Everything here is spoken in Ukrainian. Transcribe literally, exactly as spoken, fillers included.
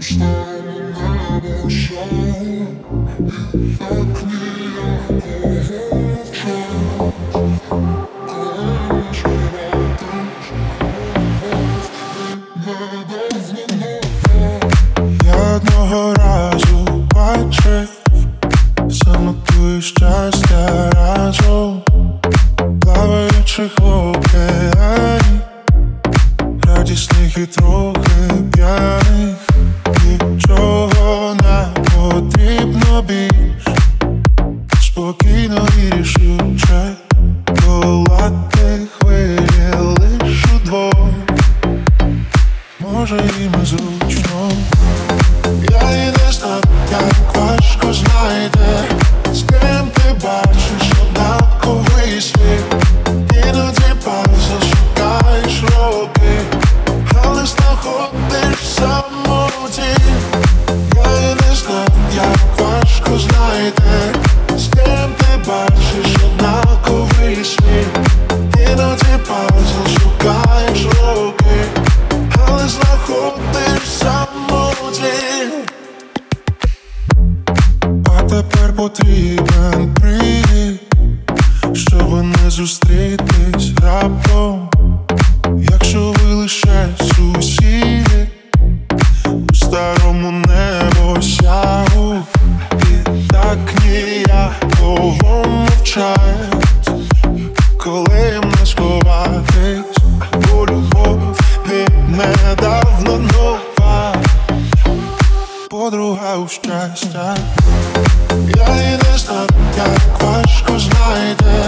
Я одного разу бачив, самотує щастя разом, плаваючих в океані, радісних і трохи п'яних. Нічого не потрібно більш, спокійно і рішуче долати хвилі лиш удвох. Може і ми зручно. Я і не знаю, як важко знайти, з ким ти бачиш однаковий світ. Іноді пауза шукаєш роки, але знаходиш самоті. Я і не знаю, як важко знайти, з ким ти бачиш однаковий світ. Іноді пауза шукаєш роки, але знаходиш самоті. А тепер потрібен привід, щоб не зустрітись раптом. Якщо ви лише сусіди у старому небосягу, і так ніяково мовчать, коли їм не сховатись, бо любов від недавно нова подруга у щастя. Я і не знаю, як важко знайти,